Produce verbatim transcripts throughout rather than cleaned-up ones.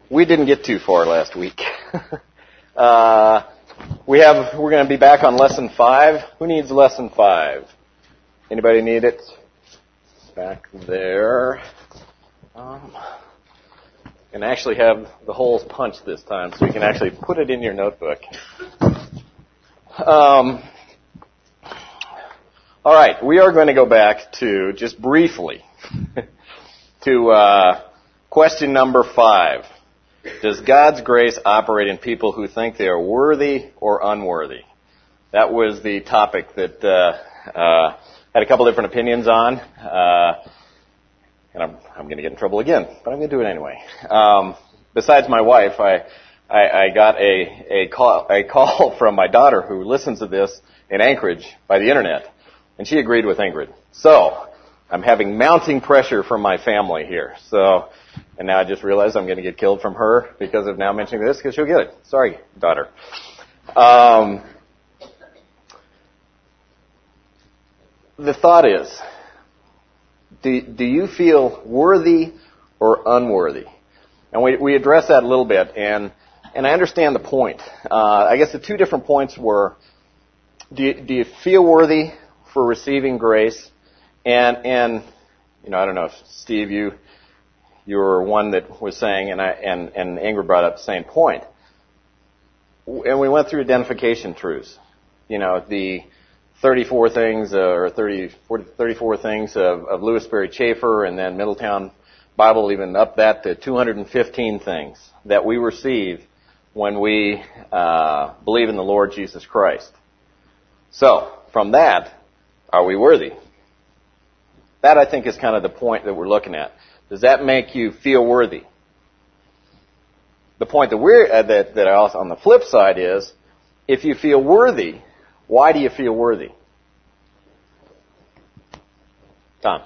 We didn't get too far last week. uh, we have, we're going to be back on lesson five. Who needs lesson five? Anybody need it? Back there. Um, and actually have the holes punched this time, so you can actually put it in your notebook. Um, all right, we are going to go back to, just briefly, to uh, question number five. Does God's grace operate in people who think they are worthy or unworthy? That was the topic that uh, uh, had a couple different opinions on. Uh, and I'm, I'm going to get in trouble again, but I'm going to do it anyway. Um, besides my wife, I, I, I got a, a, call, a call from my daughter who listens to this in Anchorage by the internet, and she agreed with Ingrid. So I'm having mounting pressure from my family here. So, and now I just realized I'm going to get killed from her because of now mentioning this, because she'll get it. Sorry, daughter. Um, the thought is, do, do you feel worthy or unworthy? And we, we addressed that a little bit, and, and I understand the point. Uh, I guess the two different points were, do you, do you feel worthy for receiving grace? And, and, you know, I don't know if Steve, you, you were one that was saying, and I, and, and Ingrid brought up the same point. And we went through identification truths. You know, the thirty-four things, uh, or thirty, forty, thirty-four things of, of Lewis Berry Chafer, and then Middletown Bible even up that to two hundred fifteen things that we receive when we, uh, believe in the Lord Jesus Christ. So, from that, are we worthy? That, I think, is kind of the point that we're looking at. Does that make you feel worthy? The point that we're uh, that that I also on the flip side is, if you feel worthy, why do you feel worthy? Tom.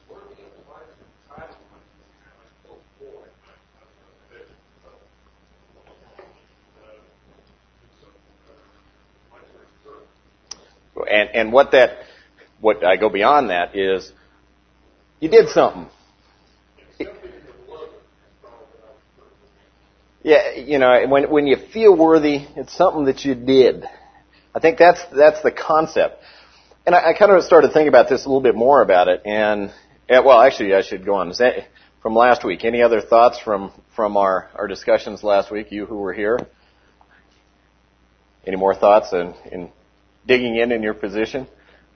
And and what that what I go beyond that is, you did something. Yeah, you know, when when you feel worthy, it's something that you did. I think that's that's the concept. And I, I kind of started thinking about this a little bit more about it. And, and well, actually, I should go on. Is that from last week? Any other thoughts from from our our discussions last week? You who were here. Any more thoughts in, in digging in in your position?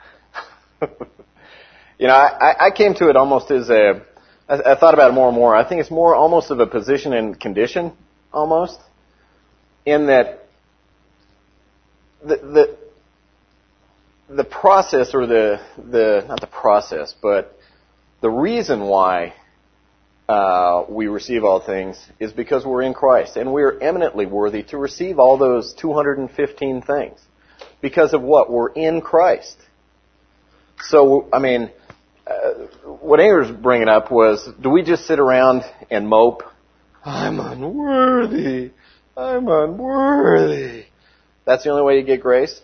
You know, I, I came to it almost as a. I, I thought about it more and more. I think it's more almost of a position and condition. Almost, in that the the the process or the the not the process, but the reason why uh, we receive all things is because we're in Christ, and we are eminently worthy to receive all those two hundred fifteen things because of what? We're in Christ. So, I mean, uh, what Ingrid was bringing up was, do we just sit around and mope? I'm unworthy. I'm unworthy. That's the only way you get grace?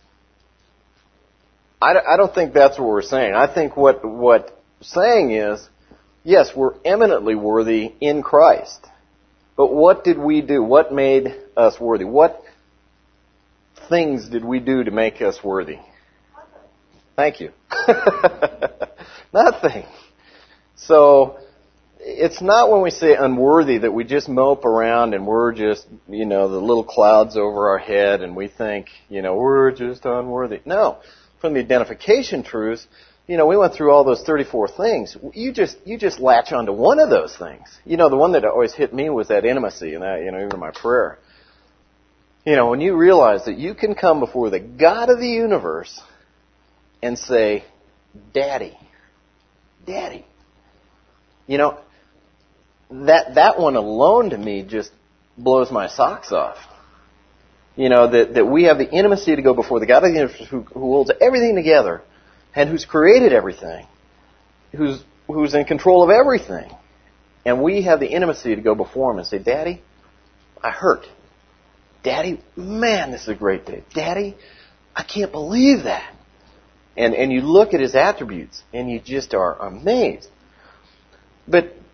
I, I don't think that's what we're saying. I think what what saying is, yes, we're eminently worthy in Christ. But what did we do? What made us worthy? What things did we do to make us worthy? Thank you. Nothing. So, it's not when we say unworthy that we just mope around and we're just, you know, the little clouds over our head and we think, you know, we're just unworthy. No. From the identification truths, you know, we went through all those thirty-four things. You just, you just latch onto one of those things. You know, the one that always hit me was that intimacy, and that, you know, even in my prayer. You know, when you realize that you can come before the God of the universe and say, Daddy, Daddy. You know, that that one alone to me just blows my socks off. You know, that, that we have the intimacy to go before the God of the universe who, who holds everything together and who's created everything, who's who's in control of everything. And we have the intimacy to go before Him and say, Daddy, I hurt. Daddy, man, this is a great day. Daddy, I can't believe that. And and you look at His attributes and you just are amazed. But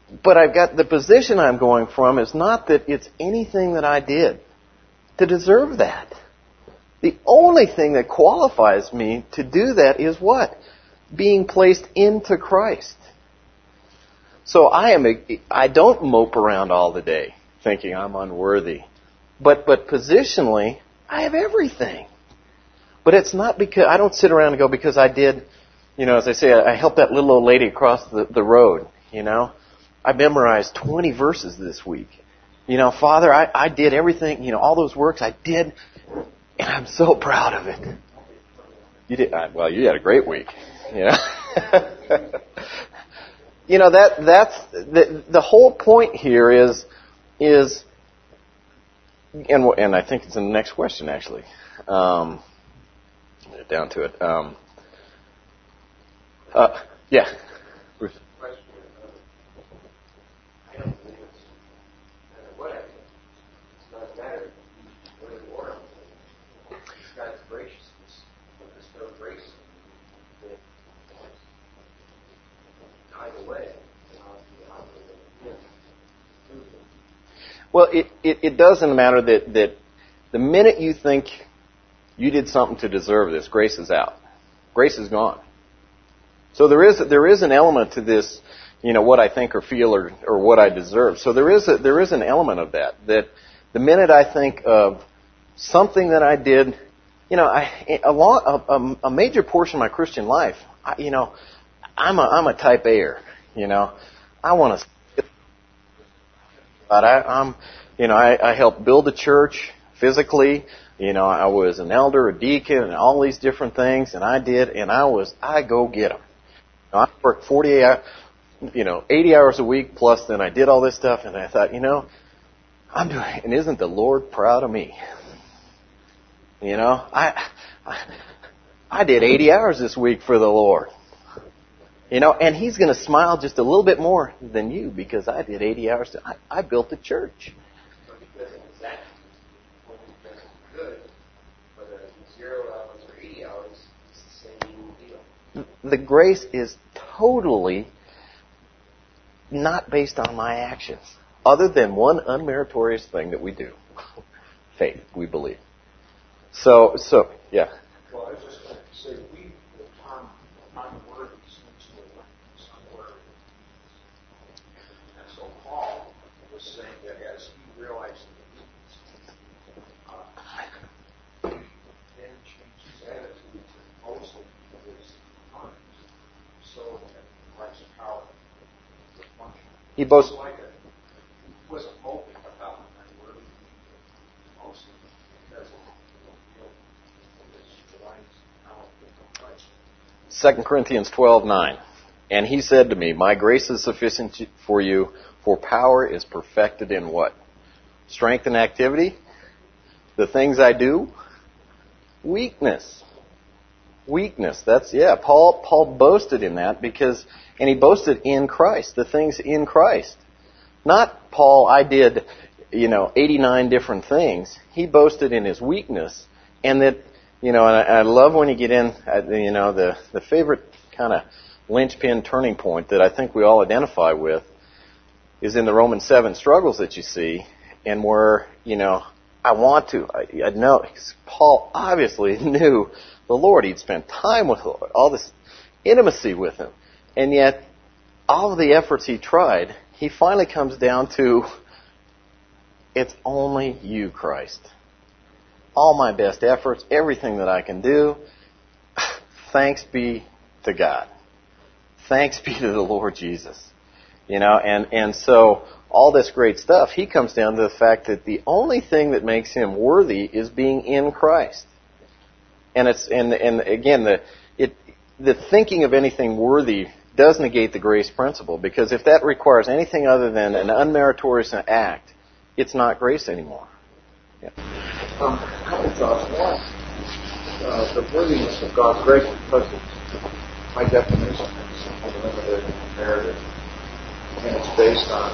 But I've got the position I'm going from is not that it's anything that I did to deserve that. The only thing that qualifies me to do that is what? Being placed into Christ. So I am a, I don't mope around all the day thinking I'm unworthy. But but positionally, I have everything. But it's not because I don't sit around and go because I did, you know, as I say, I helped that little old lady across the, the road, you know. I memorized twenty verses this week. You know, Father, I, I did everything, you know, all those works I did, and I'm so proud of it. You did, well, you had a great week, you know. You know, that that's the the whole point here is is and and I think it's in the next question actually. Um, get down to it. Um, uh, yeah. Bruce. Well, it, it, it doesn't matter that, that the minute you think you did something to deserve this, grace is out. Grace is gone. So there is there is an element to this, you know, what I think or feel or, or what I deserve. So there is a, there is an element of that. That the minute I think of something that I did, you know, I a, long, a, a major portion of my Christian life, I, you know, I'm a I'm a type A-er, you know, I want to. But I, I'm, you know, I, I helped build a church physically. You know, I was an elder, a deacon, and all these different things, and I did, and I was, I go get them. You know, I worked forty-eight, hours, you know, eighty hours a week plus. Then I did all this stuff, and I thought, you know, I'm doing, and isn't the Lord proud of me? You know, I, I, I did eighty hours this week for the Lord. You know, and He's going to smile just a little bit more than you because I did eighty hours. To, I, I built a church. Because exactly when we've done good, whether it's zero hours or eighty hours, it's the same deal. The grace is totally not based on my actions, other than one unmeritorious thing that we do: faith. We believe. So, so yeah. Well, I was just going to say we the term unworthy. And so Paul was saying that as he realized the needs, uh, he then changed his attitude to mostly his times, so that Christ's power would function. He both. Like a, he wasn't moping about unworthy, mostly because of his divine power in Christ. Second Corinthians twelve nine. And he said to me, my grace is sufficient for you, for power is perfected in what? Strength and activity? The things I do? Weakness. Weakness. That's, yeah, Paul, Paul boasted in that because, and he boasted in Christ, the things in Christ. Not, Paul, I did, you know, eighty-nine different things. He boasted in his weakness, and that, you know, and I, I love when you get in, you know, the, the favorite kind of linchpin turning point that I think we all identify with is in the Romans seven struggles that you see, and where, you know, I want to, I, I know, Paul obviously knew the Lord. He'd spent time with the Lord, all this intimacy with Him, and yet all of the efforts he tried, he finally comes down to, it's only you, Christ. All my best efforts, everything that I can do, thanks be to God. Thanks be to the Lord Jesus. You know, and, and so all this great stuff, he comes down to the fact that the only thing that makes him worthy is being in Christ. And it's and and again the it the thinking of anything worthy does negate the grace principle, because if that requires anything other than an unmeritorious act, it's not grace anymore. Yeah. Um, a couple thoughts. One, uh, the worthiness of God's grace, because it's, by definition, it's limited and comparative, and it's based on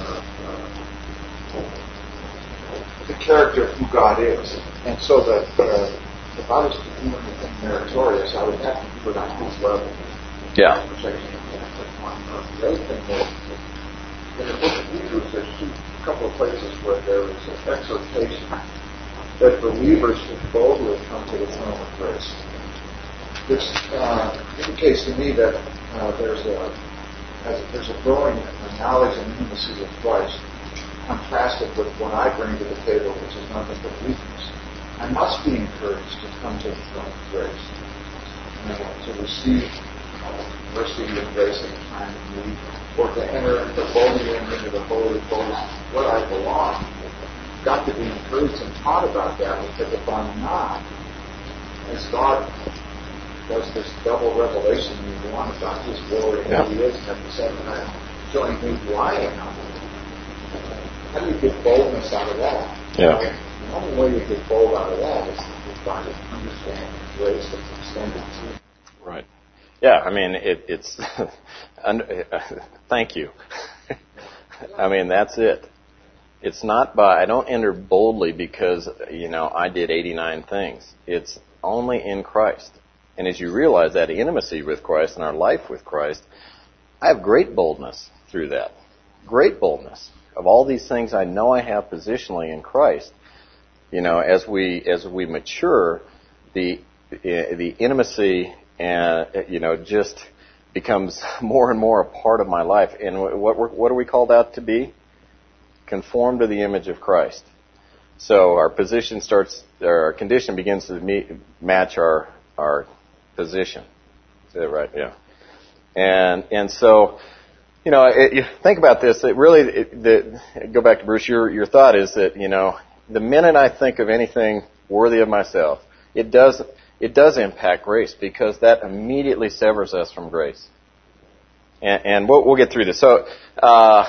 uh, the character of who God is. And so that uh, if I was to do anything meritorious, I would have to do it on His level. Yeah. The other thing is, in the book of Hebrews, there's a couple of places where there is an exhortation that believers should boldly come to the throne of grace. This uh, indicates to me that uh, there's a as there's a growing knowledge and intimacy with Christ, contrasted with what I bring to the table, which is nothing but weakness. I must be encouraged to come to the throne of grace, and to receive uh, mercy and grace in the time of need, or to enter the boldly into the holy of holies where I belong. I've got to be encouraged and taught about that, because if I'm not, as God does this double revelation in one about His glory and yeah. who He is, and at the same time showing me who I am. How do you get boldness out of that? Yeah. The only way you get bold out of that is to find an understanding of grace that's extended to you. Right. Yeah, I mean, it, it's... under, uh, thank you. I mean, that's it. It's not by... I don't enter boldly because, you know, I did eighty-nine things. It's only in Christ. And as you realize that intimacy with Christ and our life with Christ, I have great boldness through that. Great boldness. Of all these things I know I have positionally in Christ, you know, as we as we mature, the the intimacy and you know just becomes more and more a part of my life. And what we're, what are we called out to be? Conform to the image of Christ. So our position starts, our condition begins to meet, match our our position. Is that right? Yeah. And and so. You know, it, you think about this. It really, it, the, go back to Bruce. Your your thought is that you know, the minute I think of anything worthy of myself, it does it does impact grace, because that immediately severs us from grace. And, and we'll, we'll get through this. So, uh,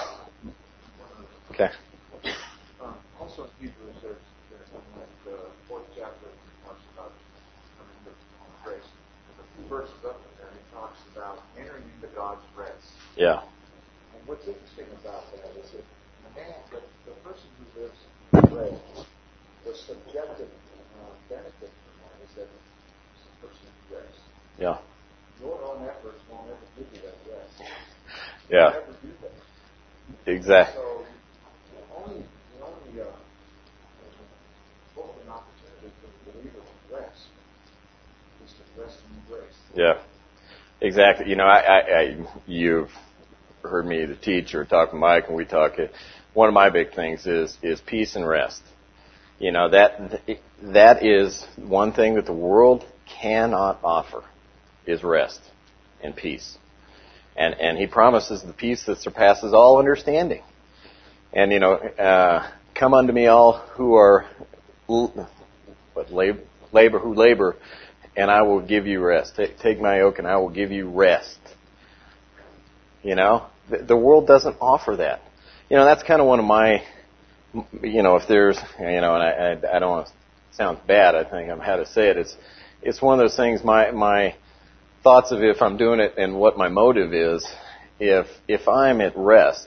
okay. Um, also in Hebrews, there's, there's in the fourth chapter, it talks about coming to grace. The first up there, he talks about entering into God's rest. Yeah. What's interesting about that is that the man, the, the person who lives in grace, the subjective uh, benefit from that is that it's a person of grace. Yeah. Your own efforts won't ever give you that rest. Yeah. You'll never do that. Exactly. So the only, the only uh, open opportunity for the believer to rest is to rest in grace. Yeah. Exactly. You know, I, I, I you've heard me either teach or talk with Mike, and we talk. One of my big things is is peace and rest. You know, that that is one thing that the world cannot offer, is rest and peace. And and He promises the peace that surpasses all understanding. And you know, uh, come unto me all who are what labor, labor who labor, and I will give you rest. Take, take my yoke, and I will give you rest. You know, the, the world doesn't offer that. You know, that's kind of one of my, you know, if there's, you know, and I, I, I don't want to sound bad. I think I'm how to say it. It's, it's one of those things. My, my thoughts of if I'm doing it and what my motive is. If, if I'm at rest,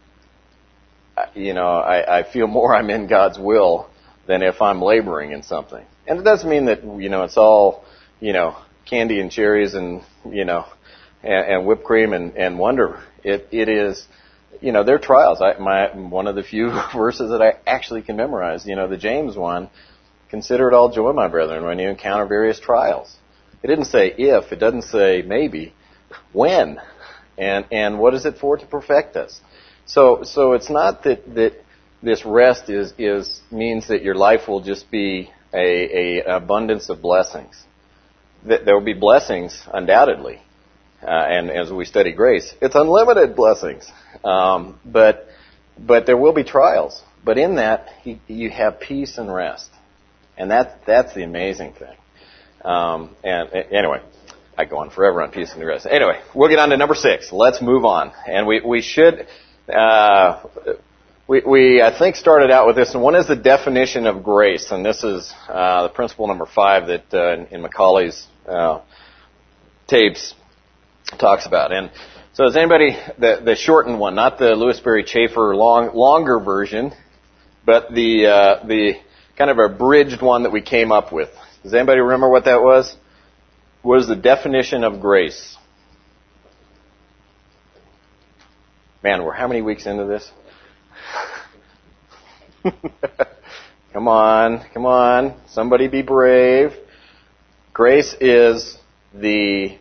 you know, I, I feel more I'm in God's will than if I'm laboring in something. And it doesn't mean that, you know, it's all, you know, candy and cherries and, you know, and, and whipped cream and, and wonder. It, it is, you know, they're trials. I, my, one of the few verses that I actually can memorize, you know, the James one, consider it all joy, my brethren, when you encounter various trials. It didn't say if, it doesn't say maybe, when. And, and what is it for? To perfect us. So, so it's not that, that this rest is, is, means that your life will just be a, a abundance of blessings. There will be blessings, undoubtedly. Uh, and as we study grace, it's unlimited blessings. Um, but, but there will be trials. But in that, you, you have peace and rest. And that, that's the amazing thing. Um, and, and anyway, I go on forever on peace and rest. Anyway, we'll get on to number six. Let's move on. And we, we should, uh, we, we, I think, started out with this. And one is the definition of grace. And this is, uh, the principle number five that, uh, in, in Macaulay's, uh, tapes talks about. And so is anybody, the, the shortened one, not the Lewis Berry Chafer long, longer version, but the, uh, the kind of abridged one that we came up with. Does anybody remember what that was? What is the definition of grace? Man, we're how many weeks into this? Come on, come on. Somebody be brave. Grace is the...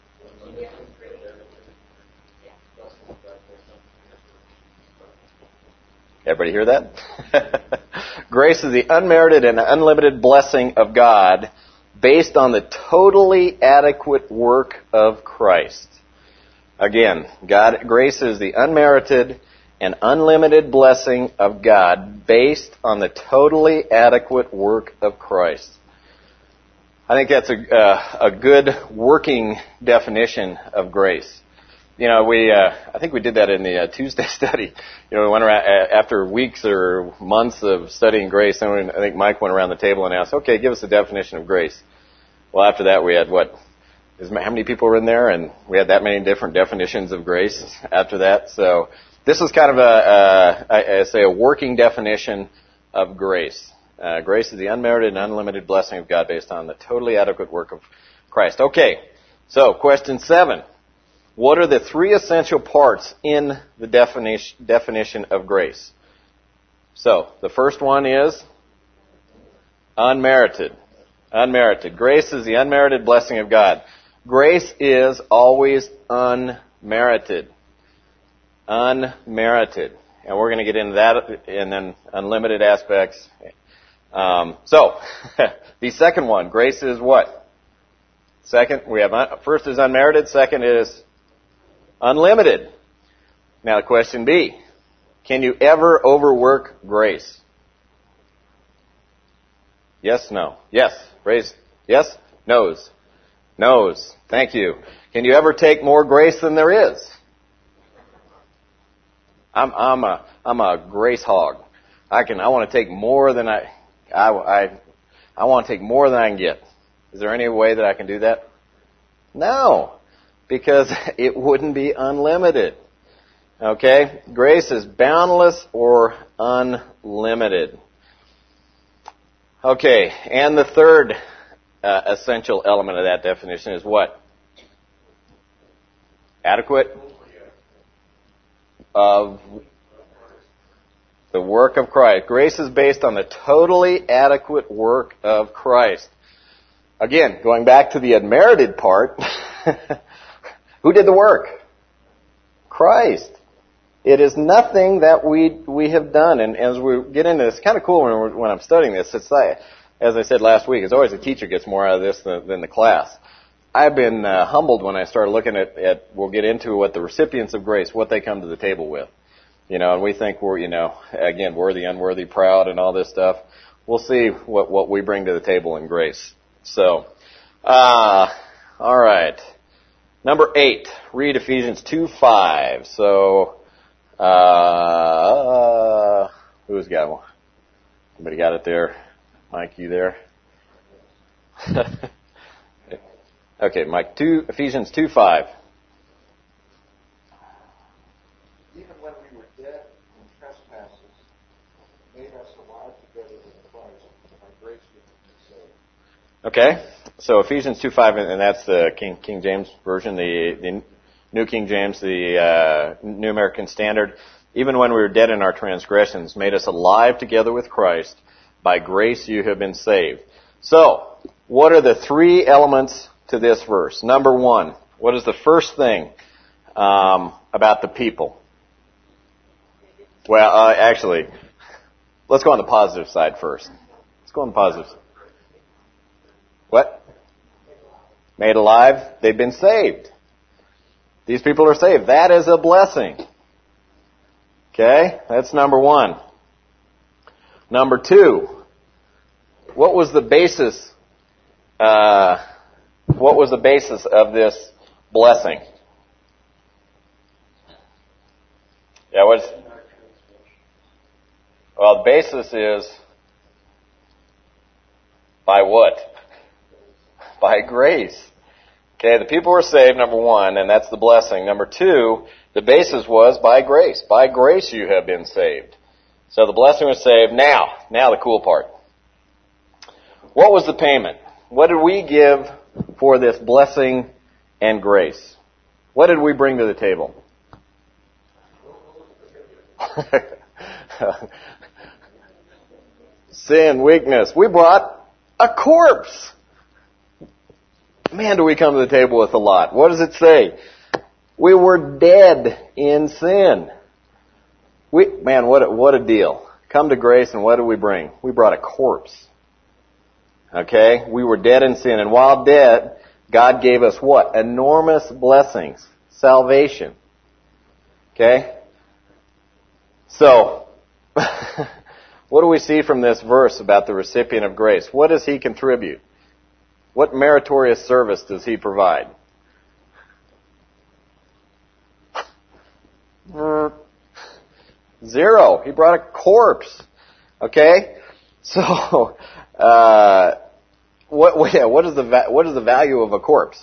Everybody hear that? Grace is the unmerited and unlimited blessing of God based on the totally adequate work of Christ. Again, God, grace is the unmerited and unlimited blessing of God based on the totally adequate work of Christ. I think that's a, uh, a good working definition of grace. You know, we, uh, I think we did that in the uh, Tuesday study. You know, we went around, uh, after weeks or months of studying grace, and I think Mike went around the table and asked, okay, give us a definition of grace. Well, after that we had what? How many people were in there? And we had that many different definitions of grace after that. So this is kind of a, uh, I, I say, a working definition of grace. Uh, grace is the unmerited and unlimited blessing of God based on the totally adequate work of Christ. Okay, so question seven. What are the three essential parts in the definition, definition of grace? So, the first one is unmerited. Unmerited. Grace is the unmerited blessing of God. Grace is always unmerited. Unmerited. And we're going to get into that and then unlimited aspects. Um, so, the second one, grace is what? Second, we have, un- first is unmerited, second is unlimited. Now the question B, can you ever overwork grace? Yes, no. Yes. Raise. Yes. No's. No's. Thank you. Can you ever take more grace than there is? I'm, I'm a, I'm a grace hog. I can, I want to take more than I, I, I, I want to take more than I can get. Is there any way that I can do that? No. Because it wouldn't be unlimited. Okay? Grace is boundless or unlimited. Okay, and the third uh, essential element of that definition is what? Adequate? Of the work of Christ. Grace is based on the totally adequate work of Christ. Again, going back to the unmerited part, who did the work? Christ. It is nothing that we we have done. And as we get into this, it's kind of cool when, we're, when I'm studying this. It's like, as I said last week, it's always the teacher gets more out of this than, than the class. I've been uh, humbled when I started looking at, at, we'll get into what the recipients of grace, what they come to the table with. You know, and we think we're, you know, again, worthy, unworthy, proud, and all this stuff. We'll see what, what we bring to the table in grace. So, uh, all right. Number eight, read Ephesians two five. So, uh, who's got one? Somebody got it there? Mike, you there? Okay, Mike, two, Ephesians two five. Even when we were dead in trespasses, made us alive together with Christ. By grace we have been saved. Okay, so Ephesians two five, and that's the King King James Version, the, the New King James, the uh, New American Standard. Even when we were dead in our transgressions, made us alive together with Christ. By grace you have been saved. So, what are the three elements to this verse? Number one, what is the first thing um, about the people? Well, uh, actually, let's go on the positive side first. Let's go on the positive side. What? Made alive. They've been saved. These people are saved. That is a blessing. Okay? That's number one. Number two, what was the basis, uh, what was the basis of this blessing? Yeah, what's, well, the basis is by what? By grace. Okay, the people were saved, number one, and that's the blessing. Number two, the basis was by grace. By grace you have been saved. So the blessing was saved. Now, now the cool part. What was the payment? What did we give for this blessing and grace? What did we bring to the table? Sin, weakness. We brought a corpse. Man, do we come to the table with a lot. What does it say? We were dead in sin. We, man, what a, what a deal. Come to grace, and what did we bring? We brought a corpse. Okay? We were dead in sin, and while dead, God gave us what? Enormous blessings. Salvation. Okay? So, what do we see from this verse about the recipient of grace? What does he contribute? What meritorious service does he provide? Zero. He brought a corpse. Okay? So, uh, what, what is the, what is the value of a corpse?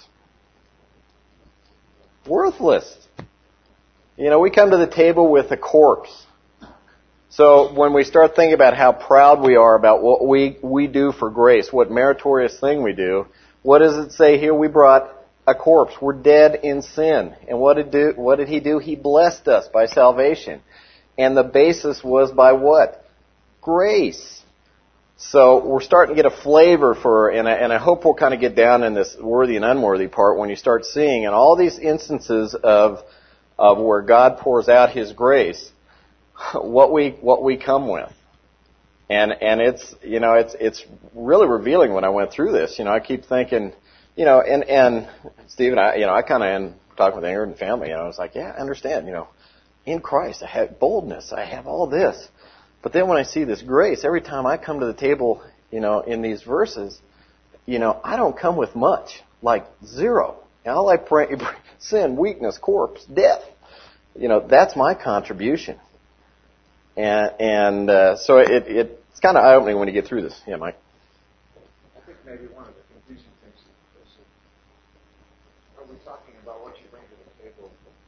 Worthless. You know, we come to the table with a corpse. So when we start thinking about how proud we are about what we, we do for grace, what meritorious thing we do, what does it say here? We brought a corpse. We're dead in sin. And what did, do, what did he do? He blessed us by salvation. And the basis was by what? Grace. So we're starting to get a flavor for, and I, and I hope we'll kind of get down in this worthy and unworthy part when you start seeing in all these instances of, of where God pours out His grace, what we, what we come with. And, and it's, you know, it's, it's really revealing when I went through this. You know, I keep thinking, you know, and, and Steve and I, you know, I kind of, in talking with Ingrid and family, you know, I was like, yeah, I understand, you know, in Christ I have boldness, I have all this. But then when I see this grace, every time I come to the table, you know, in these verses, you know, I don't come with much, like zero. And all I pray, sin, weakness, corpse, death. You know, that's my contribution. And, and uh, so it, it, it's kind of eye-opening when you get through this. Yeah, Mike? I think maybe one of the confusing things is, are we talking about what you bring to the table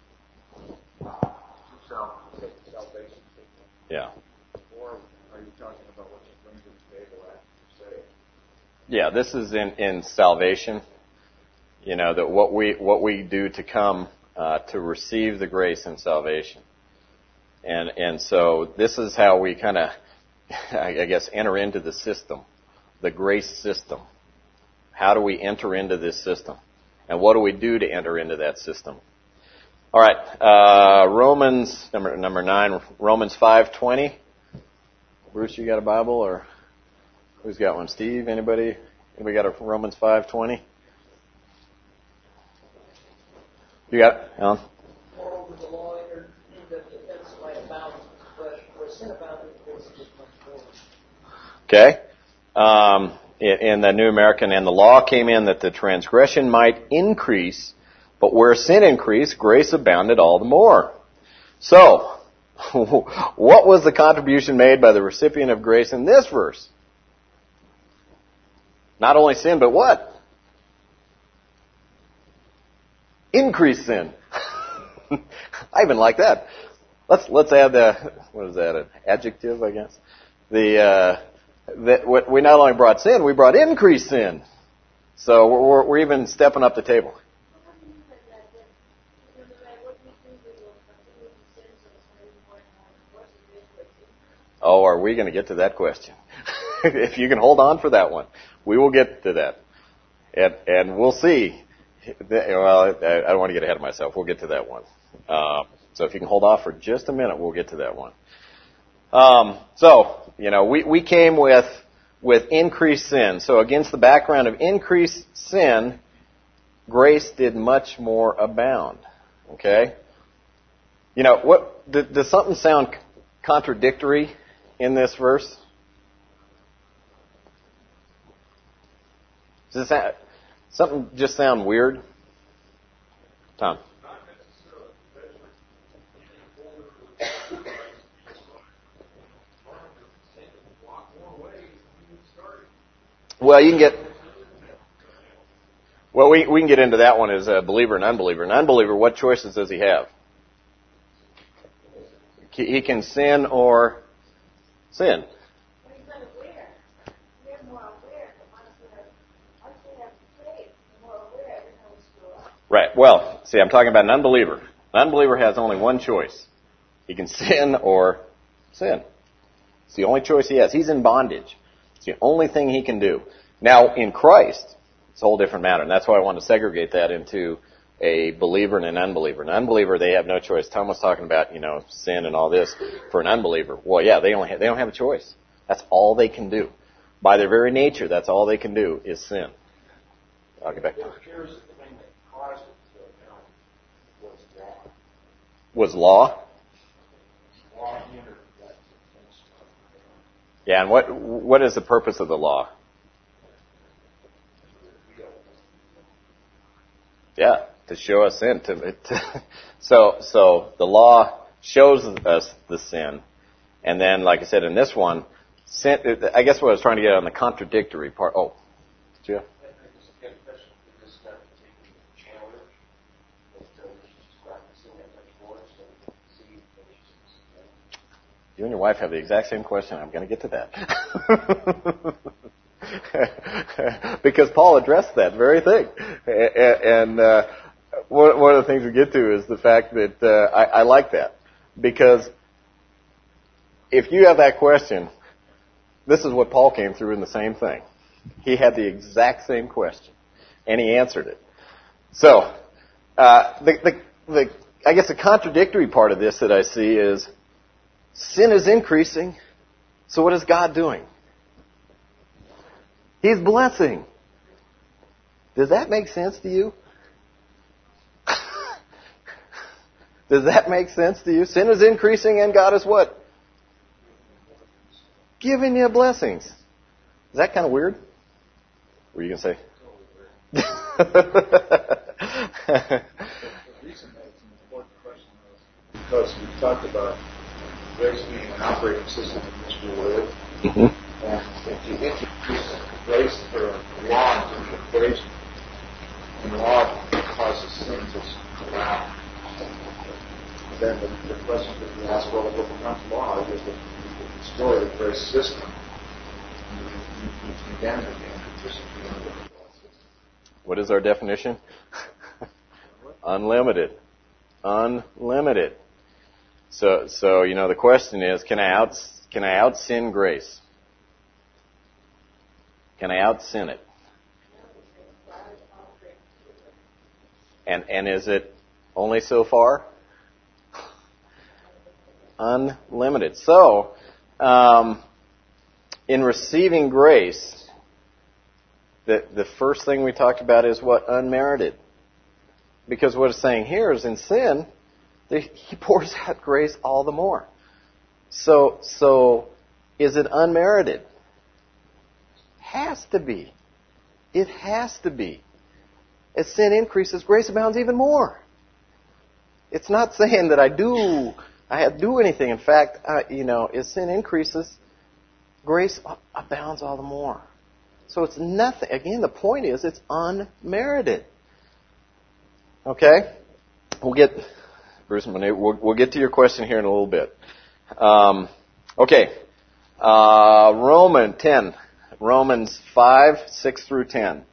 to salvation? Yeah. Or are you talking about what you bring to the table after you're saved? Yeah, this is in, in salvation. You know, that what we what we do to come uh, to receive the grace in salvation. And and so this is how we kind of, I guess, enter into the system, the grace system. How do we enter into this system? And what do we do to enter into that system? All right, uh, Romans, number number nine, Romans five twenty. Bruce, you got a Bible, or who's got one? Steve, anybody? Anybody got a Romans five twenty? You got it, Alan? Moreover, the law entered that the offense might abound, but where sin abounded, grace did much more. Okay. Um, in, in the New American, and the law came in that the transgression might increase, but where sin increased, grace abounded all the more. So, what was the contribution made by the recipient of grace in this verse? Not only sin, but what? Increased sin. I even like that. Let's let's add the, what is that, an adjective, I guess? The uh, that what we not only brought sin, we brought increased sin. So we're we're even stepping up the table. Oh, are we going to get to that question? If you can hold on for that one, we will get to that, and and we'll see. Well, I don't want to get ahead of myself. We'll get to that one. Uh, so if you can hold off for just a minute, we'll get to that one. Um, so, you know, we, we came with, with increased sin. So against the background of increased sin, grace did much more abound. Okay? You know, what, does, does something sound contradictory in this verse? Does it sound, something just sound weird? Tom? Well, you can get, well, we, we can get into that one as a believer and unbeliever. An unbeliever, what choices does he have? He can sin or sin. Right. Well, see, I'm talking about an unbeliever. An unbeliever has only one choice. He can sin or sin. It's the only choice he has. He's in bondage. It's the only thing he can do. Now, in Christ, it's a whole different matter. And that's why I want to segregate that into a believer and an unbeliever. An unbeliever, they have no choice. Tom was talking about, you know, sin and all this. For an unbeliever, well, yeah, they only have, they don't have a choice. That's all they can do. By their very nature, that's all they can do is sin. I'll get back to it. Here's the thing that caused it to account was law. Was law? Law hindered that. Yeah, and what what is the purpose of the law? Yeah, to show us sin. To, to, so so the law shows us the sin, and then, like I said, in this one, sin. I guess what I was trying to get on the contradictory part. Oh, did you? You and your wife have the exact same question. I'm going to get to that. Because Paul addressed that very thing. And uh, one of the things we get to is the fact that uh, I, I like that. Because if you have that question, this is what Paul came through in the same thing. He had the exact same question. And he answered it. So, uh, the, the, the, I guess the contradictory part of this that I see is, sin is increasing, so what is God doing? He's blessing. Does that make sense to you? Does that make sense to you? Sin is increasing and God is what? Giving you blessings. Is that kind of weird? What were you going to say? The reason that it's an important question is because we talked about grace being an operating system in which we live. Mm-hmm. And if you introduce grace or law into the equation, and law causes sin to around, then the, the question that you ask, well, what becomes law is that you destroy the grace system. And you, you, you condemn it again to disappear the law system. What is our definition? Unlimited. Unlimited. So, so you know, the question is, can I out can I out sin grace? Can I out sin it? And and is it only so far? Unlimited. So, um, in receiving grace, the the first thing we talked about is what? Unmerited. Because what it's saying here is, in sin, He pours out grace all the more. So, so is it unmerited? Has to be. It has to be. As sin increases, grace abounds even more. It's not saying that I do, I have to do anything. In fact, uh, you know, as sin increases, grace abounds all the more. So it's nothing. Again, the point is, it's unmerited. Okay? We'll get... Bruce, we'll, we'll get to your question here in a little bit. Um, okay. Uh, Roman ten. Romans five, six through ten.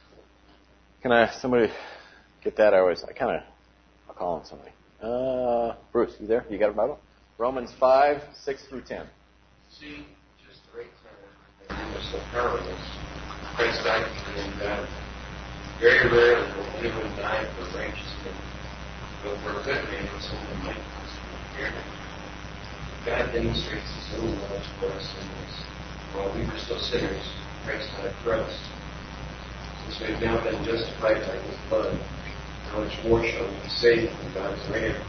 Can I, somebody get that? I always, I kind of, I'll call on somebody. Uh, Bruce, you there? You got a Bible? Romans five, six through ten. See, just right there. It's so powerless. Christ died for the ungodly. Very rarely will anyone die for righteous men. But for a good man, someone might fear him. God demonstrates His own love for us in this. While we were still sinners, Christ died for us. Since we have now been justified by His blood, how much more shall we be saved from God's wrath?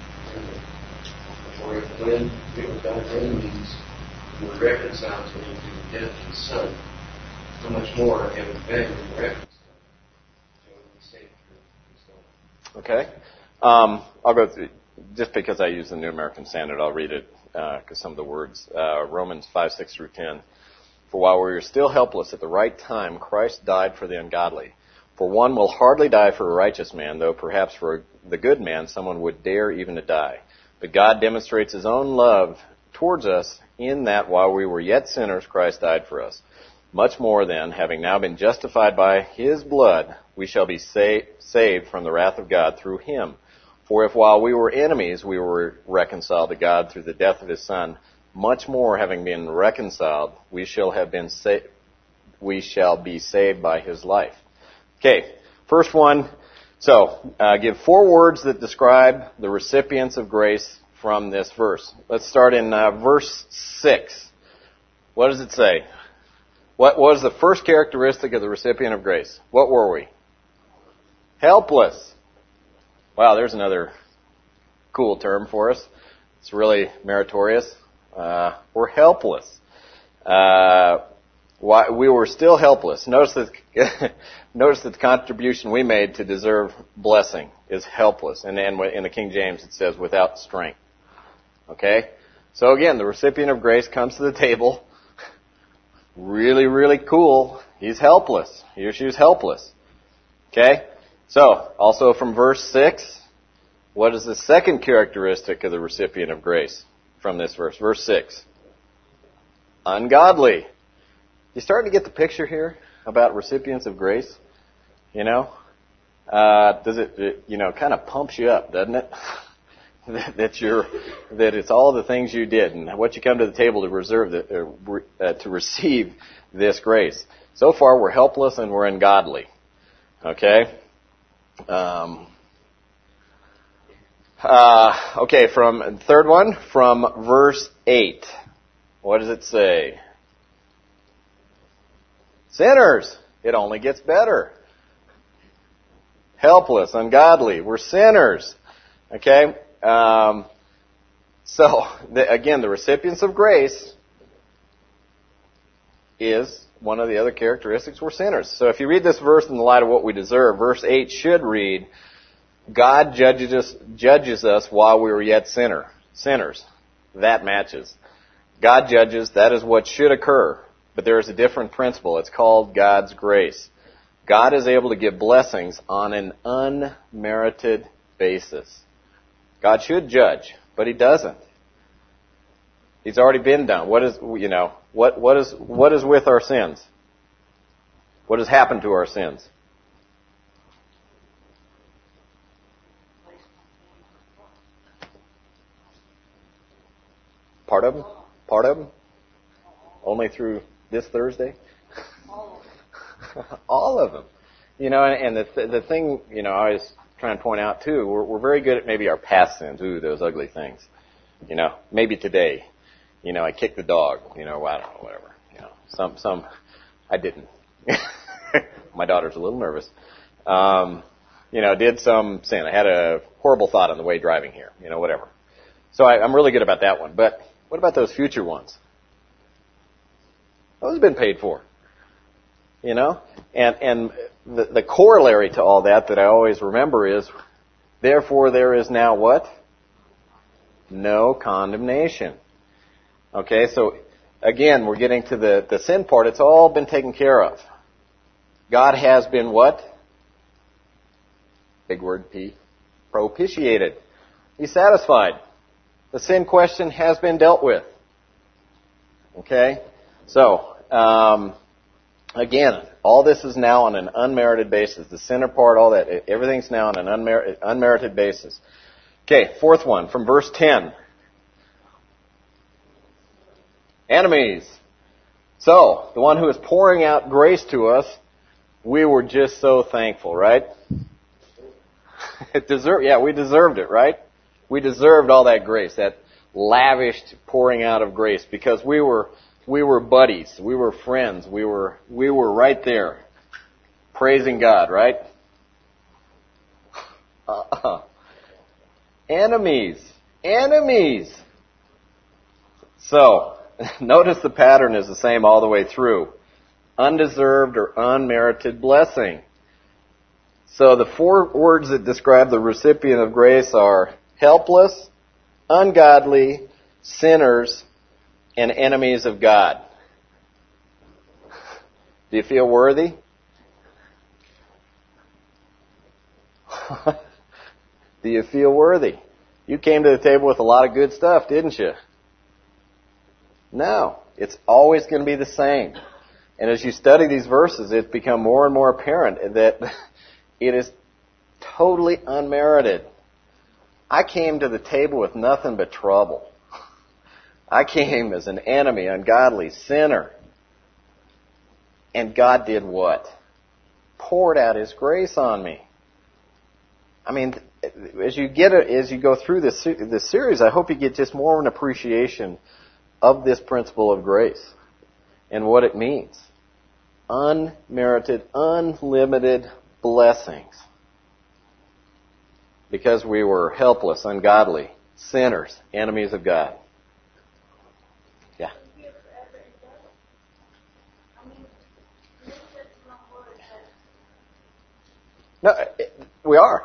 For if when we were God's enemies, we were reconciled to Him through the death of His Son, how much more, having been reconciled, shall we be saved through His blood? Okay. Um, I'll go through, just because I use the New American Standard, I'll read it, because uh, some of the words, uh, Romans five, six through ten. For while we were still helpless at the right time, Christ died for the ungodly. For one will hardly die for a righteous man, though perhaps for the good man someone would dare even to die. But God demonstrates His own love towards us in that while we were yet sinners, Christ died for us. Much more then, having now been justified by His blood, we shall be sa- saved from the wrath of God through Him. For if while we were enemies, we were reconciled to God through the death of His Son, much more, having been reconciled, we shall have been sa- we shall be saved by His life. Okay, first one. So, uh, give four words that describe the recipients of grace from this verse. Let's start in uh, verse six. What does it say? What was the first characteristic of the recipient of grace? What were we? Helpless. Wow, there's another cool term for us. It's really meritorious. Uh, we're helpless. Uh, why, we were still helpless. Notice that, notice that the contribution we made to deserve blessing is helpless. And then in the King James it says without strength. Okay? So again, the recipient of grace comes to the table. Really, really cool. He's helpless. He or she is helpless. Okay? So, also from verse six, what is the second characteristic of the recipient of grace from this verse? Verse six. Ungodly. You starting to get the picture here about recipients of grace? You know? Uh, does it, it, you know, kind of pumps you up, doesn't it? that, that you're, that it's all the things you did and what you come to the table to reserve, the, uh, uh, to receive this grace. So far, we're helpless and we're ungodly. Okay? Um, uh, okay, from third one, from verse eight. What does it say? Sinners. It only gets better. Helpless, ungodly. We're sinners. Okay? Um, so, the, again, the recipients of grace is one of the other characteristics. We're sinners. So if you read this verse in the light of what we deserve, verse eight should read, God judges us, judges us while we were yet sinner, sinners. That matches. God judges, that is what should occur. But there is a different principle. It's called God's grace. God is able to give blessings on an unmerited basis. God should judge, but He doesn't. He's already been done. What is, you know, what, what is, what is with our sins? What has happened to our sins? Part of them? Part of them? Only through this Thursday? All of them. You know, and the th- the thing, you know, I always try and point out too, we're, we're very good at maybe our past sins. Ooh, those ugly things. You know, maybe today. You know, I kicked the dog. You know, I don't know, whatever. You know, some, some, I didn't. My daughter's a little nervous. Um, you know, did some sin. I had a horrible thought on the way driving here. You know, whatever. So I, I'm really good about that one. But what about those future ones? Those have been paid for. You know? And, and the, the corollary to all that that I always remember is, therefore there is now what? No condemnation. Okay, so again, we're getting to the, the sin part. It's all been taken care of. God has been what? Big word P. Propitiated. He's satisfied. The sin question has been dealt with. Okay? So, um, again, all this is now on an unmerited basis. The sinner part, all that, everything's now on an unmer- unmerited basis. Okay, fourth one, from verse ten. Enemies. So, the one who is pouring out grace to us, we were just so thankful, right? It deserved, yeah, we deserved it, right? We deserved all that grace, that lavished pouring out of grace, because we were we were buddies, we were friends, we were we were right there, praising God, right? Uh-uh. Enemies, enemies. So, notice the pattern is the same all the way through. Undeserved or unmerited blessing. So the four words that describe the recipient of grace are helpless, ungodly, sinners, and enemies of God. Do you feel worthy? Do you feel worthy? You came to the table with a lot of good stuff, didn't you? No. It's always going to be the same. And as you study these verses, it's become more and more apparent that it is totally unmerited. I came to the table with nothing but trouble. I came as an enemy, ungodly sinner. And God did what? Poured out His grace on me. I mean, as you get as you go through this this series, I hope you get just more of an appreciation of this principle of grace and what it means. Unmerited, unlimited blessings. Because we were helpless, ungodly, sinners, enemies of God. Yeah. No, we are.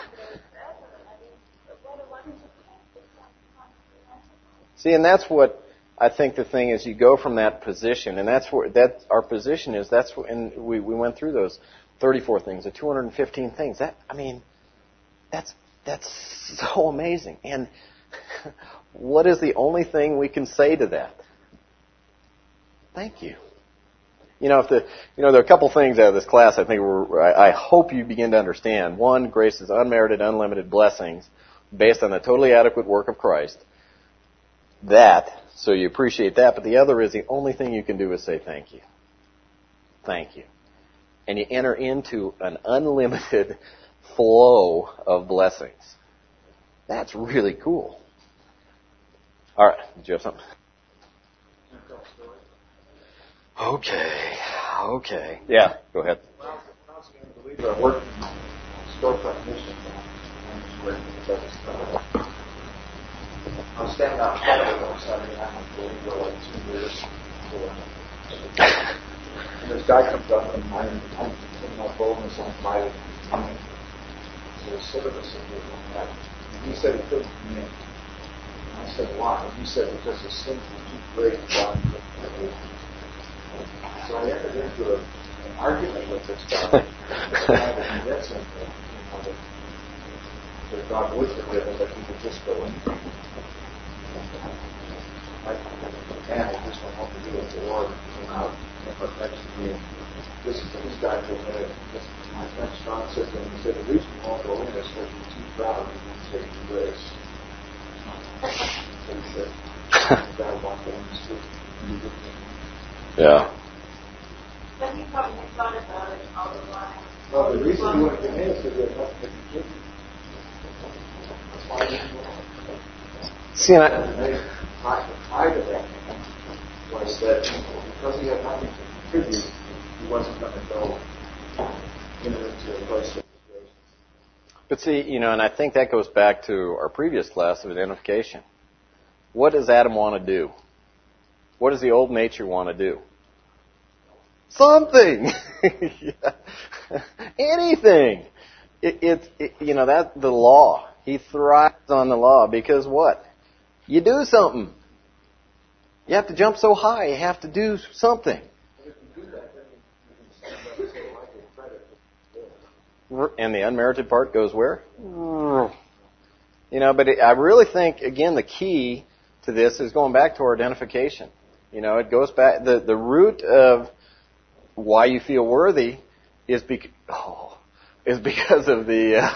See, and that's what I think the thing is. You go from that position, and that's where that our position is. That's what, and we we went through those thirty-four things, the two hundred fifteen things. That I mean, that's that's so amazing. And what is the only thing we can say to that? Thank you. You know, if the you know there are a couple things out of this class I think we're, I, I hope you begin to understand. One, grace is unmerited, unlimited blessings based on the totally adequate work of Christ. That, so you appreciate that, but the other is the only thing you can do is say thank you. Thank you. And you enter into an unlimited flow of blessings. That's really cool. All right, did you have something? Okay, okay. Yeah, go ahead. When I was, when I was a young believer, I worked in storefront mission. I was standing out front of it on Saturday night, I believe, for like two years. And this guy comes up, and I'm, I'm putting my boldness on fire. So he said, and he said he couldn't come in. And I said, why? And he said, because the sins were too great for God to forgive. So I entered into a, an argument with this guy, trying to convince him that, you know, that, that God would forgive him, that he could just go in. I, man, I just went home to do with the Lord, came out, but next to me, this is this guy came in, this, my friend Sean said to him, he said, the reason you won't go in is because you're too proud and you won't take the grace. So he said, the guy walked in the street, and he didn't. Yeah. But you probably thought about it all the while. Well, the reason you want to come in is because you have nothing to give. That's why you want to. See, and I, The pride of that man was that because he had nothing to contribute, he wasn't going to go into a place of grace. but see, you know, and I think that goes back to our previous class of identification. What does Adam want to do? What does the old nature want to do? Something. Yeah. Anything. It, it, it, you know, that the law. He thrives on the law because what? You do something. You have to jump so high. You have to do something. And the unmerited part goes where? You know, but it, I really think, again, the key to this is going back to our identification. You know, it goes back, the, the root of why you feel worthy is, bec- oh, is because of the, uh,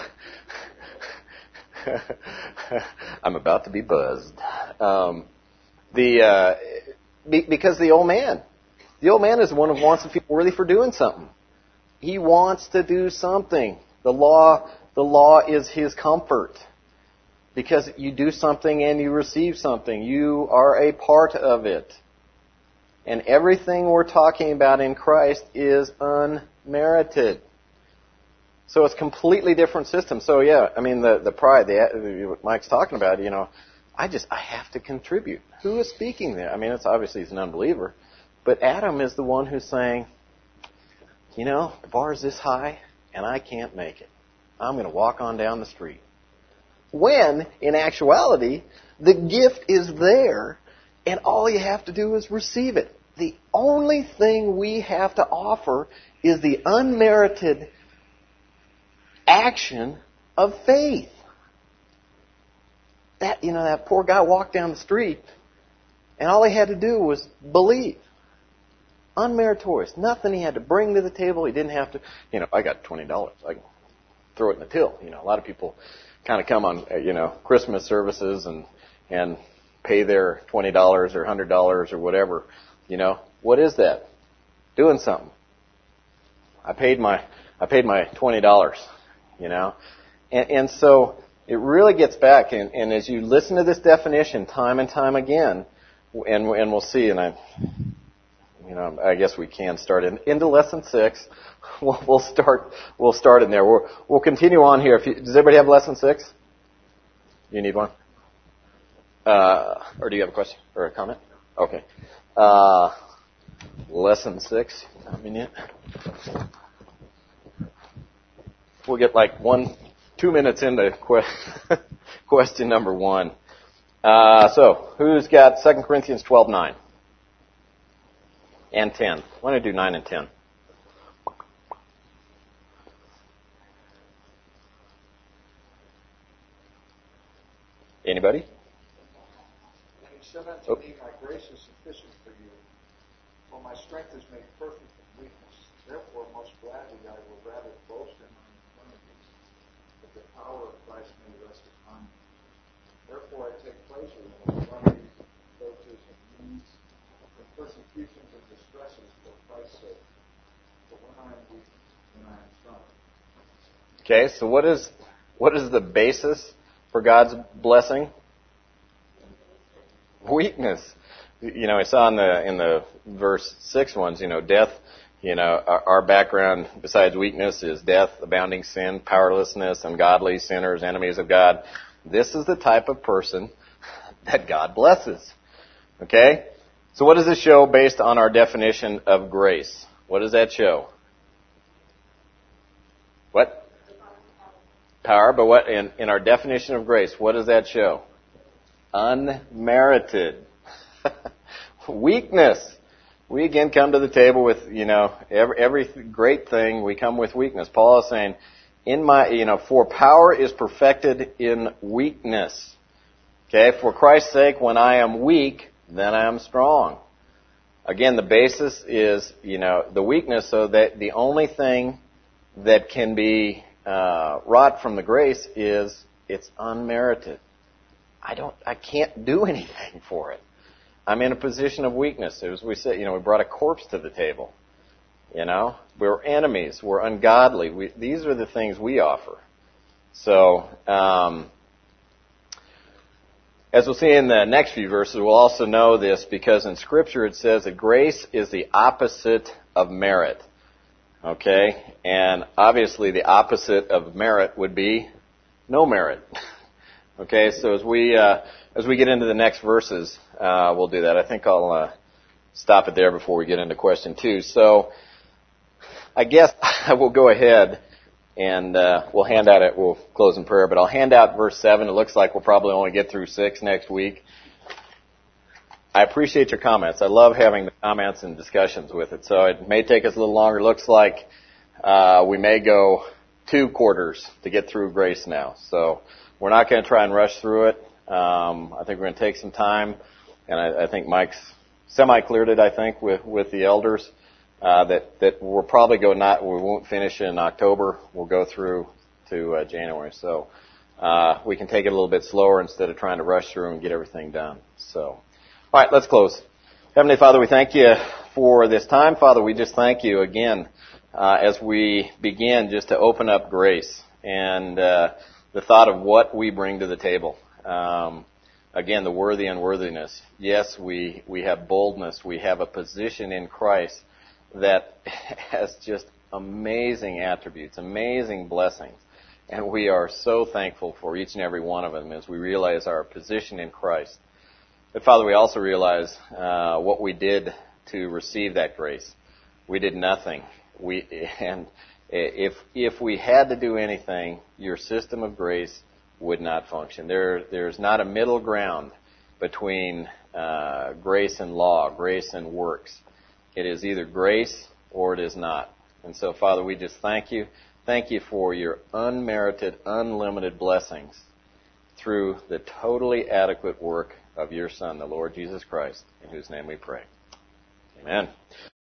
I'm about to be buzzed. Um, the, uh, be, because the old man, the old man is the one who wants to feel worthy for doing something. He wants to do something. The law, the law is his comfort. Because you do something and you receive something. You are a part of it. And everything we're talking about in Christ is unmerited. So it's a completely different system. So yeah, I mean the, the pride, the, what Mike's talking about, you know, I just, I have to contribute. Who is speaking there? I mean, it's obviously he's an unbeliever. But Adam is the one who's saying, you know, the bar is this high and I can't make it. I'm going to walk on down the street. When, in actuality, the gift is there and all you have to do is receive it. The only thing we have to offer is the unmerited action of faith. That, you know, that poor guy walked down the street and all he had to do was believe. Unmeritorious. Nothing he had to bring to the table. He didn't have to, you know, I got twenty dollars. I can throw it in the till. You know, a lot of people kind of come on, uh, you know, Christmas services and and pay their twenty dollars or one hundred dollars or whatever. You know, what is that? Doing something. I paid my I paid my twenty dollars. You know, and and so it really gets back. And, and as you listen to this definition time and time again, and and we'll see. And I, you know, I guess we can start in, into lesson six. We'll, we'll start. We'll start in there. We'll we'll continue on here. If you, does everybody have lesson six? You need one. Uh, or do you have a question or a comment? Okay. Uh, lesson six. I mean, yet. We'll get like one, two minutes into que- question number one. Uh, so, who's got Second Corinthians twelve nine and ten? Why don't I do nine and ten? Anybody? And he said unto Oh. me, my grace is sufficient for you, for my strength is made perfect in weakness. Therefore, most gladly I will rather boast in my infirmities, that the power of Christ may rest upon me. Therefore I take pleasure in infirmities, reproaches, and needs, in persecutions and distresses for Christ's sake. But when I am weak, then I am strong. Okay, so what is what is the basis for God's blessing? Weakness. You know, I saw in the in the verse six ones, you know, death, you know, our, our background besides weakness is death, abounding sin, powerlessness, ungodly, sinners, enemies of God. This is the type of person that God blesses. Okay? So what does this show based on our definition of grace? What does that show? What? Power, but what in, in our definition of grace, what does that show? Unmerited. Weakness. We again come to the table with, you know, every, every great thing, we come with weakness. Paul is saying, in my, you know, for power is perfected in weakness. Okay, for Christ's sake, when I am weak, then I am strong. Again, the basis is, you know, the weakness, so that the only thing that can be uh, wrought from the grace is it's unmerited. I don't, I can't do anything for it. I'm in a position of weakness. As we said, you know, we brought a corpse to the table. You know, we're enemies. We're ungodly. We, these are the things we offer. So, um, as we'll see in the next few verses, we'll also know this because in Scripture it says that grace is the opposite of merit. Okay? And obviously the opposite of merit would be no merit. Okay? So as we, uh, as we get into the next verses, uh, we'll do that. I think I'll, uh, stop it there before we get into question two. So, I guess I will go ahead and, uh, we'll hand out it, we'll close in prayer, but I'll hand out verse seven. It looks like we'll probably only get through six next week. I appreciate your comments. I love having the comments and discussions with it. So it may take us a little longer. It looks like uh, we may go two quarters to get through grace now. So we're not going to try and rush through it. Um, I think we're going to take some time. And I, I think Mike's semi-cleared it, I think, with, with the elders, uh, that, that we'll probably go not, we won't finish in October. We'll go through to uh, January. So uh, we can take it a little bit slower instead of trying to rush through and get everything done. So. All right, let's close. Heavenly Father, we thank you for this time. Father, we just thank you again uh, as we begin just to open up grace and uh, the thought of what we bring to the table. Um, again, the worthy unworthiness. Yes, we, we have boldness. We have a position in Christ that has just amazing attributes, amazing blessings. And we are so thankful for each and every one of them as we realize our position in Christ. But Father, we also realize uh, what we did to receive that grace. We did nothing. We and if if we had to do anything, your system of grace would not function. There there's not a middle ground between uh, grace and law, grace and works. It is either grace or it is not. And so, Father, we just thank you. Thank you for your unmerited, unlimited blessings through the totally adequate work of your Son, the Lord Jesus Christ, in whose name we pray. Amen.